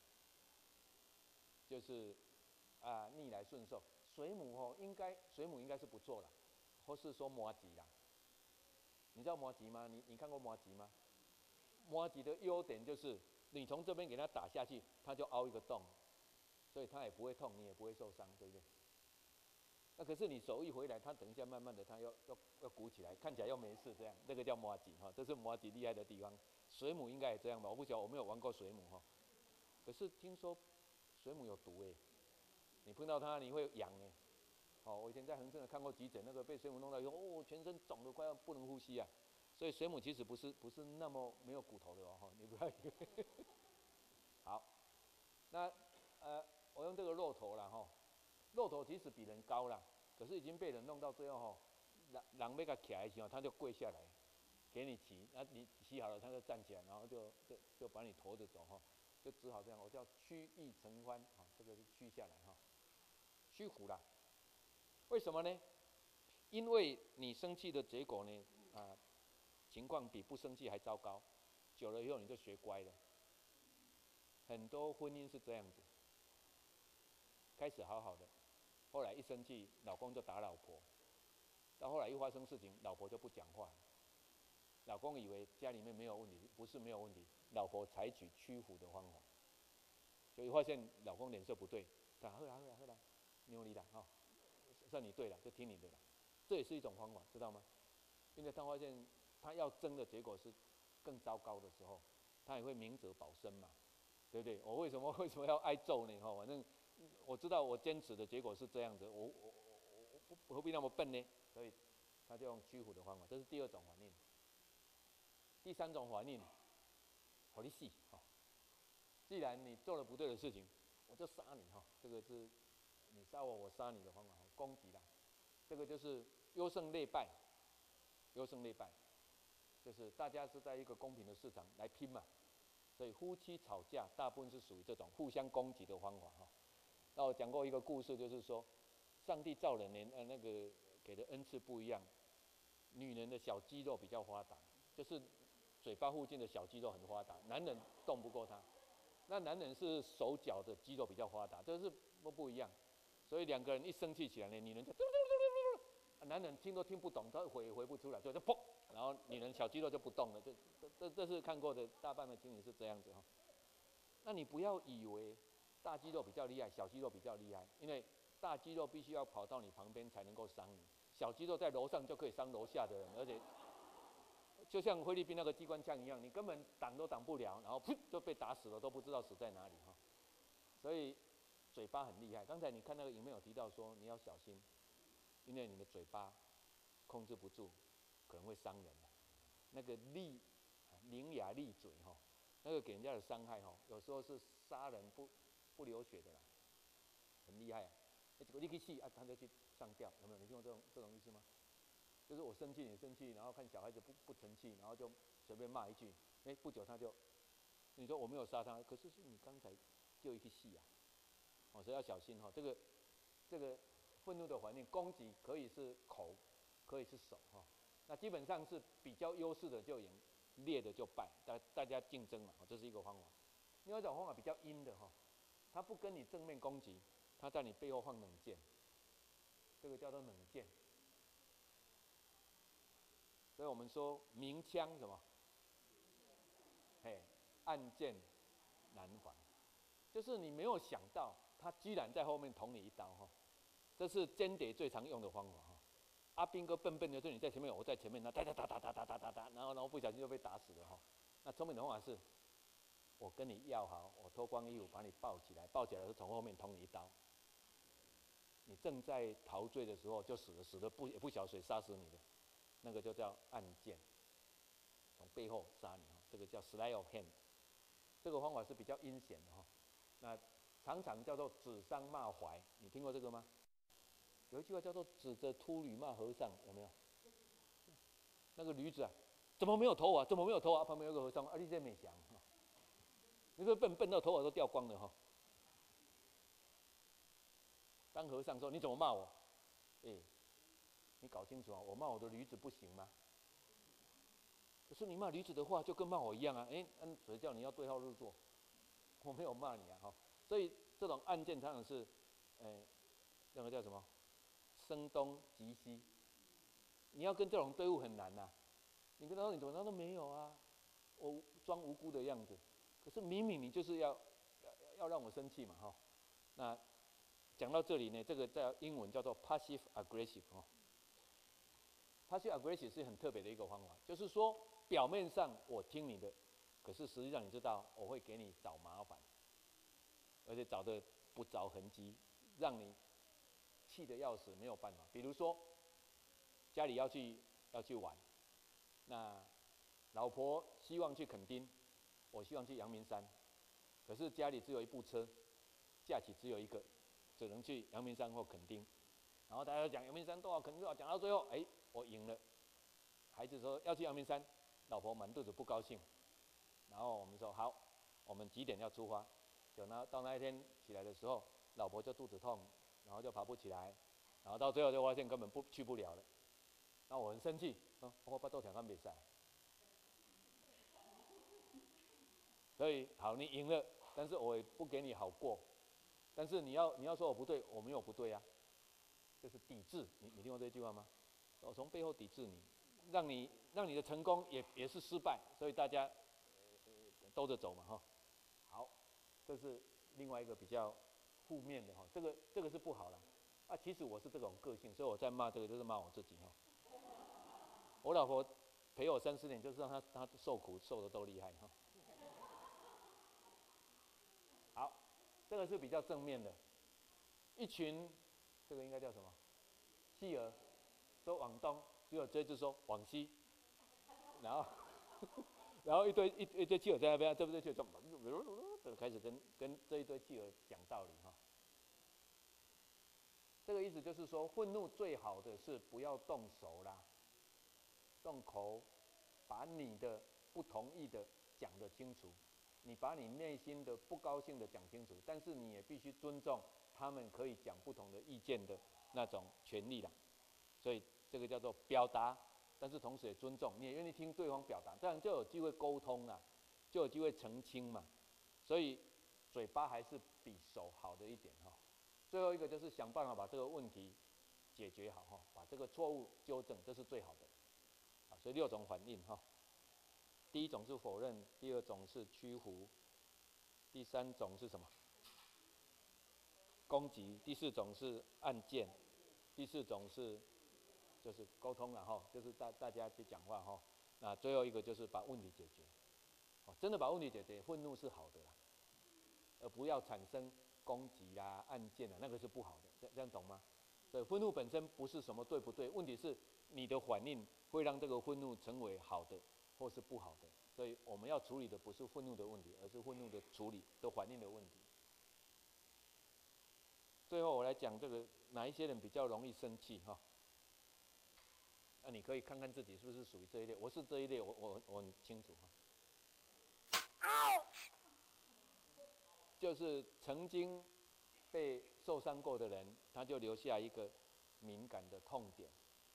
就是啊逆来顺受。水母哦，应该水母应该是不错啦，或是说麻吉啦。你知道麻吉吗？你你看过麻吉吗？麻吉的优点就是你从这边给它打下去，它就凹一个洞，所以它也不会痛，你也不会受伤，对不对？那可是你手一回来，它等一下慢慢的它要要要鼓起来，看起来又没事，这样那个叫麻吉哈，这是麻吉厉害的地方。水母应该也这样吧？我不晓得，我没有玩过水母哈。可是听说水母有毒哎，你碰到它你会痒哎。哦，我以前在恒春看过急诊，那个被水母弄到以后，哦，全身肿得快要不能呼吸啊。所以水母其实不是不是那么没有骨头的哦，你不要以为。好，那呃，我用这个骆驼啦哈，骆驼其实比人高啦，可是已经被人弄到最后哈，人人要他起来的时候，他就跪下来，给你骑，那你骑好了，他就站起来，然后就就就把你驮着走哈，就只好这样，我叫曲意成欢哈，这个是屈下来哈，屈服啦。为什么呢？因为你生气的结果呢，啊，情况比不生气还糟糕。久了以后你就学乖了。很多婚姻是这样子，开始好好的，后来一生气，老公就打老婆，到后来一发生事情，老婆就不讲话。老公以为家里面没有问题，不是没有问题，老婆采取屈服的方法，就一发现老公脸色不对，他喝啦喝啦喝啦，牛你啦哈，算你对了，就听你的了。这也是一种方法，知道吗？因为他发现他要争的结果是更糟糕的时候，他也会明哲保身嘛，对不对？我为什么为什么要挨揍呢？哈，反正我知道我坚持的结果是这样子，我我我我何必那么笨呢？所以他就用屈服的方法，这是第二种反应。第三种反应，好你死哈！既然你做了不对的事情，我就杀你哈！这个是你杀我，我杀你的方法，攻击啦。这个就是优胜劣败，优胜劣败，就是大家是在一个公平的市场来拼嘛。所以夫妻吵架大部分是属于这种互相攻击的方法哈。那我讲过一个故事，就是说，上帝造人呢，呃，那个给的恩赐不一样，女人的小肌肉比较发达，就是嘴巴附近的小肌肉很发达，男人动不过它。那男人是手脚的肌肉比较发达，这是不不一样。所以两个人一生气起来呢，女人就嘟嘟嘟嘟嘟，男人听都听不懂，他回也回不出来，所以就砰，然后女人小肌肉就不动了。这这这这是看过的，大半的情形是这样子哈。那你不要以为大肌肉比较厉害，小肌肉比较厉害，因为大肌肉必须要跑到你旁边才能够伤你，小肌肉在楼上就可以伤楼下的人，而且就像菲律宾那个机关枪一样，你根本挡都挡不了，然后噗就被打死了，都不知道死在哪里哈。所以嘴巴很厉害。刚才你看那个影片有提到说你要小心，因为你的嘴巴控制不住，可能会伤人的。那个利伶牙俐嘴哈，那个给人家的伤害哈，有时候是杀人不不流血的啦，很厉害啊。结果你去戏啊，他就去上吊，有没有？你听过这种这种意思吗？就是我生气，你生气，然后看小孩子不不成器，然后就随便骂一句，哎，不久他就，你说我没有杀他，可是是你刚才就一个戏啊，哦，所以要小心哈。这个这个愤怒的反应，攻击可以是口，可以是手哈。那基本上是比较优势的就赢，劣的就败，大大家竞争嘛，这是一个方法。另外一种方法比较阴的哈，他不跟你正面攻击，他在你背后放冷箭，这个叫做冷箭。所以我们说明枪什么？嘿，暗箭难防，就是你没有想到他居然在后面捅你一刀哈。这是间谍最常用的方法哈。阿兵哥笨笨的，就你在前面，我在前面，那哒哒哒哒哒哒哒哒，然后然后不小心就被打死了哈。那聪明的方法是， 我跟你要好，我脱光衣服把你抱起来，抱起来就从后面捅你一刀。你正在陶醉的时候就死了，死了不也不晓水杀死你的，那个就叫暗箭，从背后杀你，这个叫 sleight of hand。这个方法是比较阴险的哈。那常常叫做指桑骂槐，你听过这个吗？有一句话叫做指着秃驴骂和尚，有没有？那个驴子啊，怎么没有头啊？怎么没有头啊？旁边有个和尚，啊，你这没想，你说笨笨到头发都掉光了哈。当和尚说：“你怎么骂我？”哎，你搞清楚啊，我骂我的驴子不行吗？可是你骂驴子的话，就跟骂我一样啊。哎，嗯，谁叫你要对号入座？我没有骂你啊，哈。所以这种案件常常是，哎，那个叫什么？声东击西。你要跟这种对付很难呐、啊。你跟他说你怎么，他说没有啊，我装无辜的样子。可是明明你就是要要要让我生气嘛，哈。那讲到这里呢，这个在英文叫做 passive aggressive 哦。passive aggressive 是很特别的一个方法，就是说表面上我听你的，可是实际上你知道我会给你找麻烦，而且找的不着痕迹，让你气得要死，没有办法。比如说家里要去要去玩，那老婆希望去垦丁，我希望去阳明山，可是家里只有一部车，假期只有一个，只能去阳明山或垦丁。然后大家讲阳明山多少，垦丁多少，讲到最后，哎，我赢了。孩子说要去阳明山，老婆满肚子不高兴。然后我们说好，我们几点要出发？就那到那一天起来的时候，老婆就肚子痛，然后就爬不起来，然后到最后就发现根本不去不了了。那我很生气，啊，我把豆条干比赛。所以好，你赢了，但是我也不给你好过。但是你要你要说我不对，我没有不对啊，这是抵制。你你听过这句话吗？我从背后抵制你，让你让你的成功也也是失败，所以大家、呃、兜着走嘛哈。好，这是另外一个比较负面的哈，这个这个是不好了。啊，其实我是这种个性，所以我在骂这个就是骂我自己哈。我老婆陪我三四年，就是让她她受苦受的都厉害哈。好，这个是比较正面的，一群这个应该叫什么？企鹅说往东，只有这只说往西，然后然后一堆一一堆企鹅在那边，对不对？就就开始跟跟这一堆企鹅讲道理哈。这个意思就是说，愤怒最好的是不要动手啦，动口，把你的不同意的讲得清楚，你把你内心的不高兴的讲清楚，但是你也必须尊重他们可以讲不同的意见的那种权利啦。所以这个叫做表达，但是同时也尊重，你也愿意听对方表达，这样就有机会沟通啦，就有机会澄清嘛。所以嘴巴还是比手好的一点哈。最后一个就是想办法把这个问题解决好哈，把这个错误纠正，这是最好的。啊，所以六种反应哈。第一种是否认，第二种是屈服，第三种是什么？攻击，第四种是暗箭，第四种是就是沟通了哈，就是大大家去讲话哈。那最后一个就是把问题解决，哦，真的把问题解决，愤怒是好的啦，而不要产生攻击啦、暗箭啦，那个是不好的，这这样懂吗？所以愤怒本身不是什么对不对，问题是你的反应会让这个愤怒成为好的或是不好的。所以我们要处理的不是愤怒的问题，而是愤怒的处理的反应的问题。最后我来讲这个哪一些人比较容易生气哈？那你可以看看自己是不是属于这一类。我是这一类，我我我很清楚哈。就是曾经被受伤过的人，他就留下一个敏感的痛点。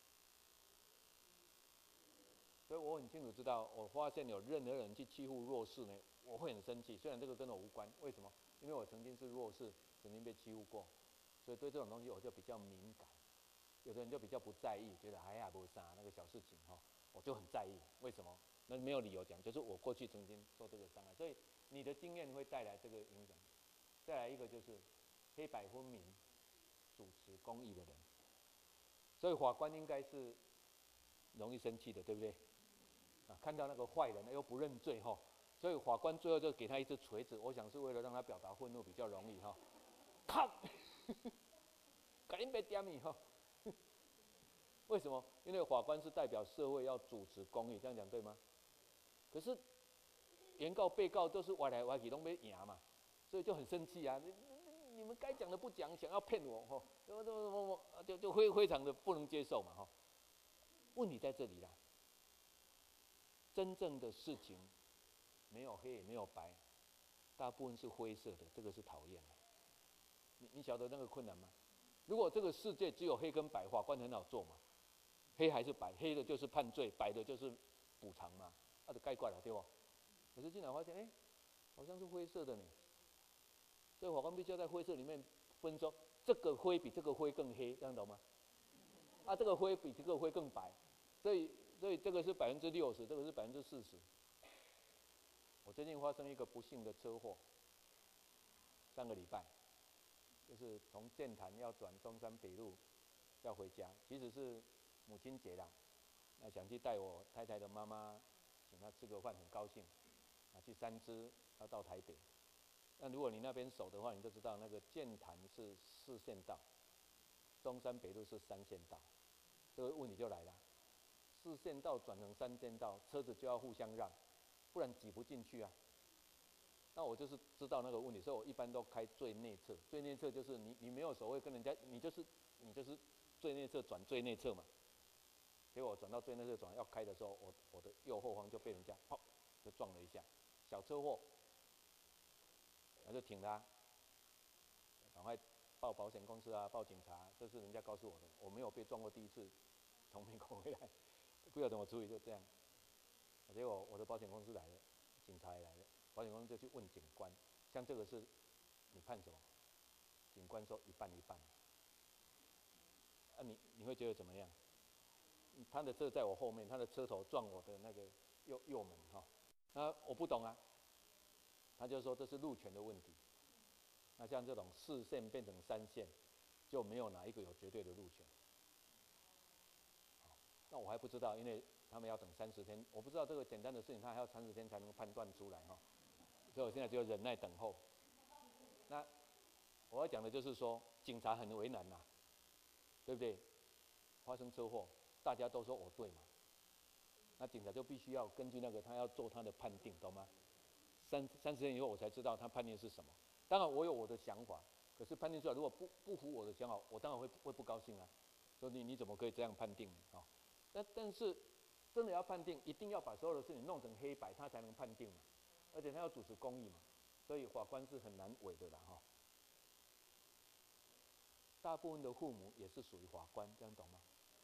所以我很清楚知道，我发现有任何人去欺负弱势呢，我会很生气。虽然这个跟我无关，为什么？因为我曾经是弱势，曾经被欺负过，所以对这种东西我就比较敏感。有的人就比较不在意，觉得哎呀不啥那个小事情哈，我就很在意。为什么？那没有理由讲，就是我过去曾经受这个伤害，所以你的经验会带来这个影响。再来一个就是黑白分明、主持公义的人，所以法官应该是容易生气的，对不对？啊，看到那个坏人又不认罪哈， 所以法官最后就给他一只锤子，我想是为了让他表达愤怒比较容易哈。靠，赶紧别点你哈。为什么？因为法官是代表社会要主持公义，这样讲对吗？可是原告、被告都是歪来歪去，都没赢嘛，所以就很生气啊！你你们该讲的不讲，想要骗我哈，怎么怎么怎么就就非非常的不能接受嘛哈。问题在这里啦，真正的事情没有黑也没有白，大部分是灰色的，这个是讨厌的。你你晓得那个困难吗？如果这个世界只有黑跟白，法官很好做嘛，黑还是白，黑的就是判罪，白的就是补偿嘛，那就概括了，对不？可是进来发现，哎、欸，好像是灰色的呢。所以法官必须要在灰色里面分说，这个灰比这个灰更黑，这样懂吗？啊，这个灰比这个灰更白，所以所以这个是百分之六十，这个是百分之四十。我最近发生一个不幸的车祸，上个礼拜，就是从剑潭要转中山北路，要回家，其实是母亲节啦，那想去带我太太的妈妈，请她吃个饭，很高兴，啊，去三芝要到台北。那如果你那边熟的话，你就知道那个剑潭是四线道，中山北路是三线道，这个问题就来了。四线道转成三线道，车子就要互相让，不然挤不进去啊。那我就是知道那个问题，所以我一般都开最内侧。最内侧就是你你没有所谓跟人家，你就是你就是最内侧转最内侧嘛。结果我转到最内侧转要开的时候，我我的右后方就被人家砰就撞了一下，小车祸。那就挺他，赶快报保险公司啊，报警察，这是人家告诉我的，我没有被撞过第一次，从美国回来，不知道怎么处理，就这样。结果我的保险公司来了，警察也来了，保险公司就去问警官，像这个是你判什么？警官说一半一半。啊你你会觉得怎么样？他的车在我后面，他的车头撞我的那个右右门哈，那我不懂啊。他就说这是路权的问题。那像这种四线变成三线，就没有哪一个有绝对的路权。那我还不知道，因为他们要等三十天，我不知道这个简单的事情，他还要三十天才能判断出来哈。所以我现在就忍耐等候。那我要讲的就是说，警察很为难呐、啊，对不对？发生车祸，大家都说我对嘛，那警察就必须要根据那个他要做他的判定，懂吗？三三十天以后我才知道他判定是什么。当然我有我的想法，可是判定出来如果不不符我的想法，我当然会会不高兴啊。说你你怎么可以这样判定呢？啊、哦，但但是真的要判定，一定要把所有的事情弄成黑白，他才能判定嘛。而且他要主持公义嘛，所以法官是很难为的啦哈、哦。大部分的父母也是属于法官，这样懂吗？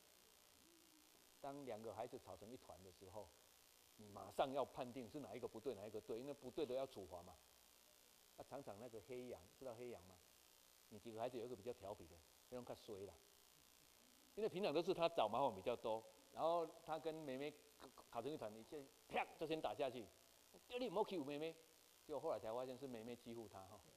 当两个孩子吵成一团的时候，你马上要判定是哪一个不对，哪一个对，因为不对的要处罚嘛。啊，常常那个黑羊，知道黑羊吗？你几个孩子有一个比较调皮的，那种较衰啦。因为平常都是他找麻烦比较多，然后他跟妹妹搞成一团，你先啪就先打下去，叫你唔好欺负妹妹。结果后来才发现是妹妹欺负他哈，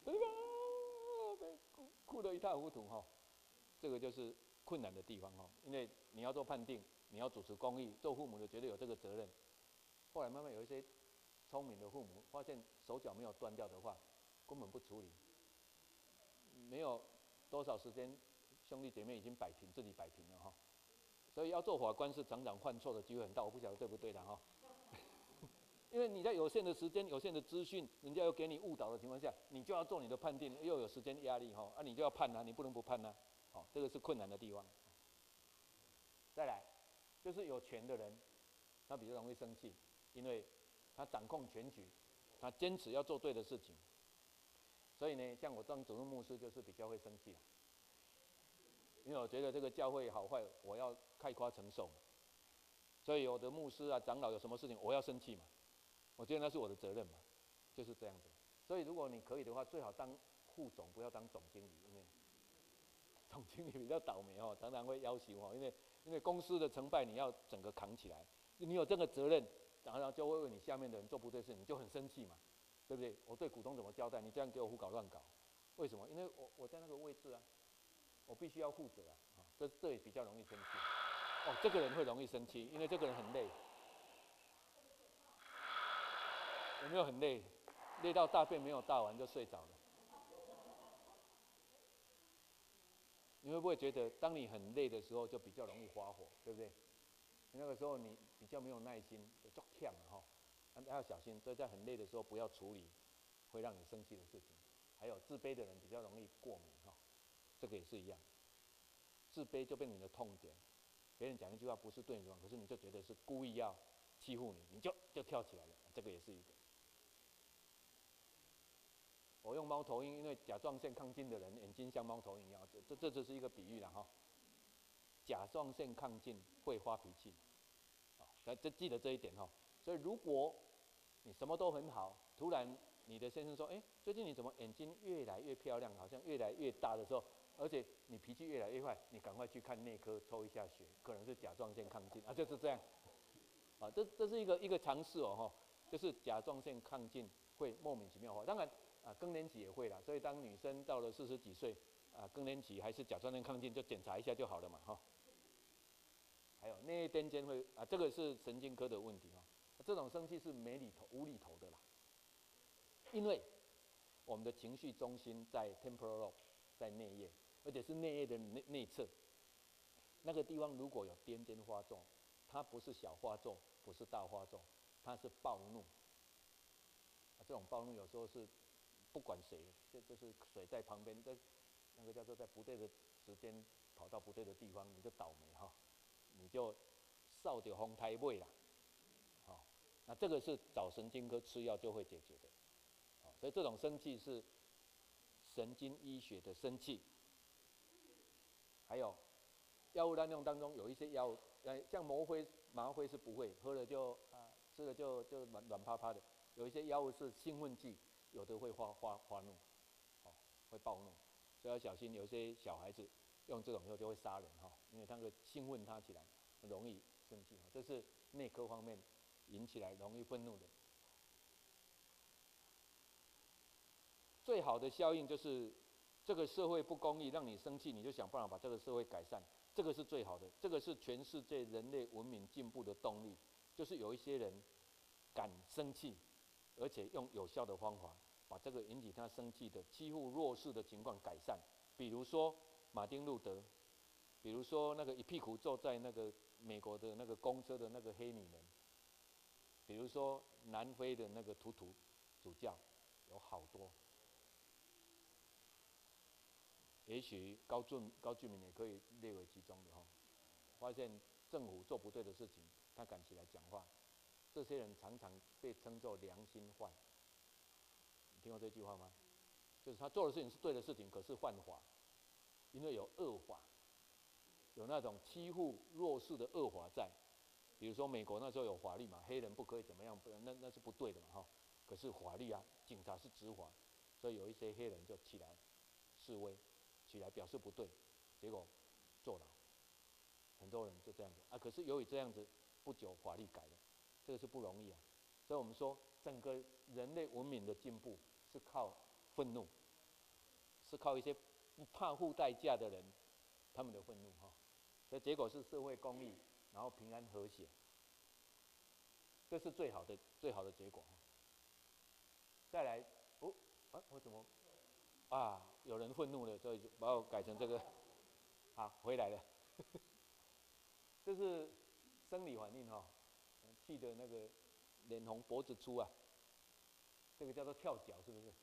哭得一塌糊涂哈。这个就是困难的地方哈，因为你要做判定，你要主持公义，做父母的绝对有这个责任。后来慢慢有一些聪明的父母发现手脚没有断掉的话，根本不处理，没有多少时间，兄弟姐妹已经摆平自己摆平了哈。所以要做法官是常常犯错的机会很大，我不晓得对不对啦哈。因为你在有限的时间、有限的资讯，人家又给你误导的情况下，你就要做你的判定，又有时间压力哈，啊你就要判啊，你不能不判啊，哦这个是困难的地方。再来，就是有权的人，他比较容易生气，因为他掌控全局，他坚持要做对的事情，所以呢，像我当主任牧师就是比较会生气了，因为我觉得这个教会好坏，我要概括承受，所以有的牧师啊、长老有什么事情，我要生气嘛，我觉得那是我的责任嘛，就是这样子。所以如果你可以的话，最好当副总，不要当总经理，因为总经理比较倒霉哦，常常会要求哦，因为因为公司的成败你要整个扛起来，你有这个责任，然后就会为你下面的人做不对事，你就很生气嘛，对不对？我对股东怎么交代？你这样给我胡搞乱搞，为什么？因为我我在那个位置啊，我必须要负责啊，这这也比较容易生气。哦，这个人会容易生气，因为这个人很累。 有没有很累？累到大便没有大完就睡着了。你会不会觉得，当你很累的时候，就比较容易发火，对不对？那个时候你比较没有耐心，就作忝了哈。那要小心，所以在很累的时候不要处理会让你生气的事情。还有自卑的人比较容易过敏哈，这个也是一样。自卑就变成你的痛点，别人讲一句话不是对你的，可是你就觉得是故意要欺负你，你就就跳起来了，这个也是一个。我用猫头鹰，因为甲状腺亢进的人眼睛像猫头鹰一样，这这这只是一个比喻啦哈。甲状腺亢进会发脾气，啊，这记得这一点哈。所以如果你什么都很好，突然你的先生说：“哎，最近你怎么眼睛越来越漂亮，好像越来越大的时候，而且你脾气越来越坏，你赶快去看内科抽一下血，可能是甲状腺亢进啊，就是这样。啊，这这是一个一个常识哦哈，就是甲状腺亢进会莫名其妙化，当然啊更年期也会啦，所以当女生到了四十几岁啊更年期还是甲状腺亢进，就检查一下就好了嘛哈。还有内癫痫会啊，这个是神经科的问题哈，这种生气是没厘头无厘头的啦，因为我们的情绪中心在 temporal lobe， 在内叶，而且是内叶的内内侧，那个地方如果有癫痫发作，它不是小发作，不是大发作，它是暴怒。啊，这种暴怒有时候是不管谁，就就是水在旁边，在那个叫做在不对的时间跑到不对的地方，你就倒霉哈，你就扫掉风胎尾啦，好，那这个是找神经科吃药就会解决的，好，所以这种生气是神经医学的生气，还有药物滥用当中有一些药物，呃，像吗啡，吗啡是不会喝了就啊，吃了就就软软趴趴的。有一些药物是兴奋剂，有的会发发发怒，哦，会暴怒，所以要小心。有些小孩子用这种以后就会杀人哈，因为他会兴奋他起来，容易生气。这是内科方面引起来容易愤怒的。最好的效应就是这个社会不公义，让你生气，你就想办法把这个社会改善，这个是最好的。这个是全世界人类文明进步的动力，就是有一些人敢生气。而且用有效的方法，把这个引起他生气的欺负弱势的情况改善。比如说马丁路德，比如说那个一屁股坐在那个美国的那个公车的那个黑女人，比如说南非的那个图图主教，有好多。也许高俊高俊明也可以列为其中的哈。发现政府做不对的事情，他敢起来讲话。这些人常常被称作良心犯，你听过这句话吗？就是他做的事情是对的事情，可是犯法，因为有恶法，有那种欺负弱势的恶法在。比如说美国那时候有法律嘛，黑人不可以怎么样，那那是不对的嘛哈。可是法律啊，警察是执法，所以有一些黑人就起来示威，起来表示不对，结果坐牢，很多人就这样子啊。可是由于这样子，不久法律改了。这个是不容易啊，所以我们说，整个人类文明的进步是靠愤怒，是靠一些不怕付代价的人他们的愤怒哈，所以结果是社会公义，然后平安和谐，这是最好的最好的结果。再来，哦，啊，我怎么啊？有人愤怒了，所以就把我改成这个，好，回来了，这是生理反应哈。气的那个脸红脖子粗啊，这个叫做跳脚，是不是？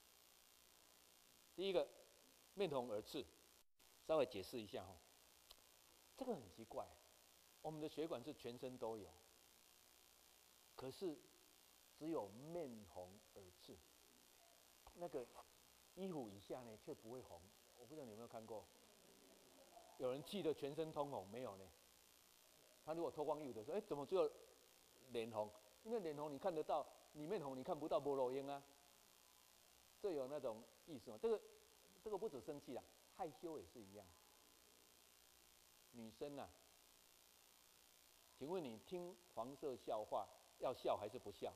第一个面红耳赤，稍微解释一下哈，这个很奇怪，我们的血管是全身都有，可是只有面红耳赤，那个衣服以下呢却不会红，我不知道你有没有看过，有人气得全身通红，没有呢？他如果脱光衣服的时候，哎，怎么只有脸红？因为脸红你看得到，你面红你看不到没路用啊。这有那种意思吗？这个这个不止生气啦，害羞也是一样。女生啊，请问你听黄色笑话要笑还是不笑？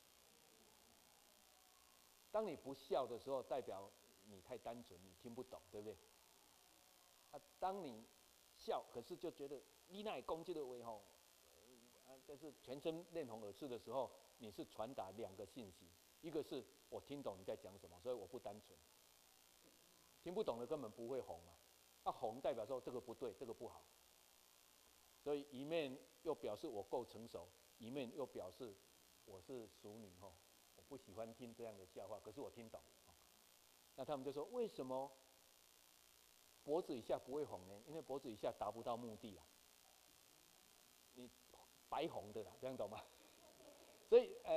当你不笑的时候，代表你太单纯，你听不懂，对不对？啊，当你笑，可是就觉得你那攻击的为吼，啊啊，但是全身面红耳赤的时候，你是传达两个信息，一个是我听懂你在讲什么，所以我不单纯；听不懂的根本不会红嘛。那、啊、红代表说这个不对，这个不好，所以一面又表示我够成熟，一面又表示我是淑女吼，我不喜欢听这样的笑话，可是我听懂。那他们就说为什么脖子以下不会红呢？因为脖子以下达不到目的啊，你白红的啦，这样懂吗？所以呃，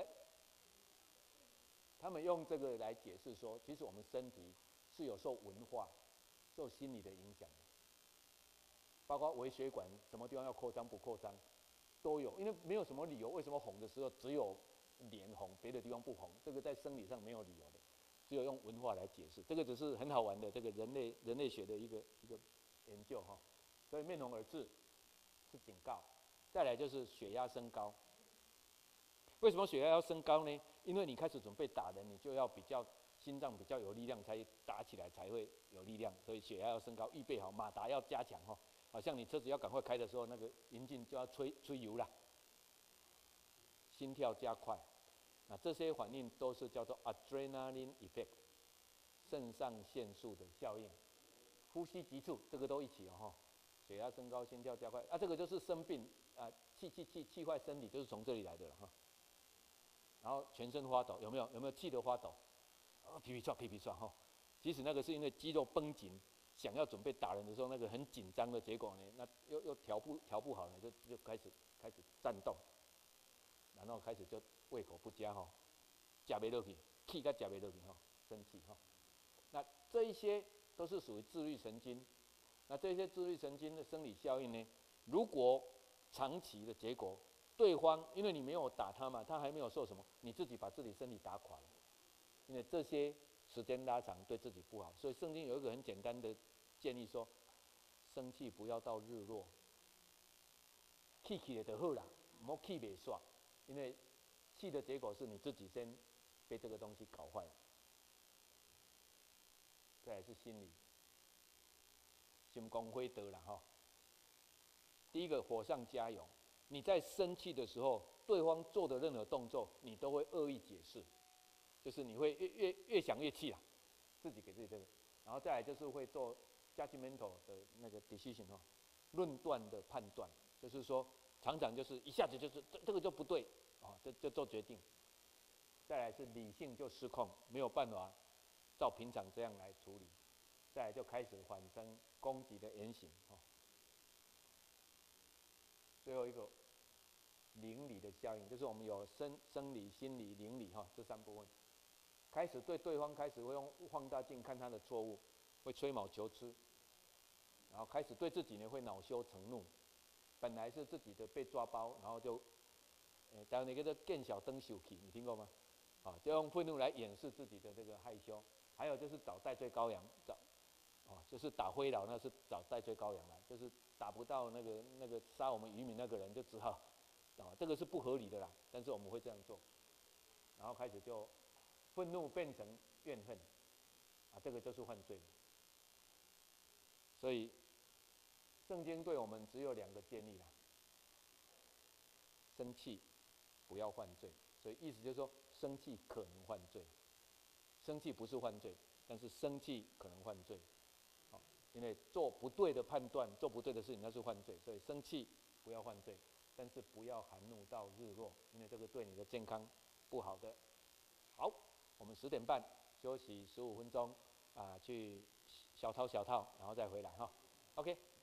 他们用这个来解释说，其实我们身体是有受文化、受心理的影响的，包括微血管什么地方要扩张不扩张都有，因为没有什么理由为什么红的时候只有脸红，别的地方不红，这个在生理上没有理由的，只有用文化来解释。这个只是很好玩的这个人类人类学的一个一个研究哈。所以面红耳赤是警告，再来就是血压升高。为什么血压要升高呢？因为你开始准备打人，你就要比较心脏比较有力量，才打起来才会有力量，所以血压要升高，预备好，马达要加强哈。好像你车子要赶快开的时候，那个引擎就要吹吹油啦，心跳加快，那这些反应都是叫做 adrenaline effect， 肾上腺素的效应。呼吸急促，这个都一起哦哈，血压升高，心跳加快啊，这个就是生病啊，气气气气坏身体，就是从这里来的了哈。然后全身发抖，有没有？有没有气得发抖？啊，皮皮喘，皮皮喘哈。其实那个是因为肌肉绷紧，想要准备打人的时候，那个很紧张的结果呢，那又又调不调不好呢，就就开始开始颤动，然后开始就胃口不佳哈，吃不落去，气甲吃不落去哈，生气哈。那这一些都是属于自律神经。那这些自律神经的生理效应呢，如果长期的结果，对方因为你没有打他嘛，他还没有受什么，你自己把自己身体打垮了。因为这些时间拉长对自己不好，所以圣经有一个很简单的建议说：生气不要到日落，气气的就好啦，唔好气袂煞，因为气的结果是你自己先被这个东西搞坏了。再来是心理，心光辉德啦哈。第一个火上加油，你在生气的时候，对方做的任何动作，你都会恶意解释，就是你会越越越想越气啊，自己给自己这个，然后再来就是会做 judgmental 的那个 decision 哈，论断的判断，就是说常常就是一下子就是这这个就不对啊，就就做决定。再来是理性就失控，没有办法照平常这样来处理，再来就开始产生攻击的言行哈。最后一个邻里的效应，就是我们有生生理、心理、邻里哈这三部分，开始对对方开始会用放大镜看他的错误，会吹毛求疵，然后开始对自己呢会恼羞成怒，本来是自己的被抓包，然后就，呃，当然那个叫见小灯羞气，你听过吗？啊，就用愤怒来掩饰自己的这个害羞，还有就是找代罪羔羊，找，哦，就是打灰佬，那是找代罪羔羊来，就是打不到那个那个杀我们渔民那个人，就只好，啊，这个是不合理的啦，但是我们会这样做，然后开始就愤怒变成怨恨，啊，这个就是犯罪。所以圣经对我们只有两个建议啦：生气不要犯罪。所以意思就是说，生气可能犯罪，生气不是犯罪，但是生气可能犯罪。好，因为做不对的判断，做不对的事情那是犯罪，所以生气不要犯罪，但是不要含怒到日落，因为这个对你的健康不好的。好，我们十点半休息十五分钟啊，去小套小套，然后再回来哈。OK。